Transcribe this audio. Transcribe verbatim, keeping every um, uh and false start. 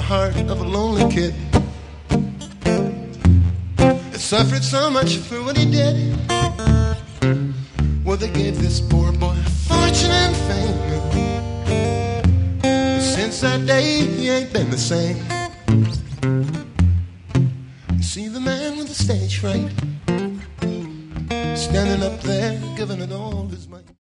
heart of a lonely kid that suffered so much for what he did. Well, they gave this poor boy fortune and fame, but since that day he ain't been the same. You see the man with the stage fright, standing up there giving it all his might.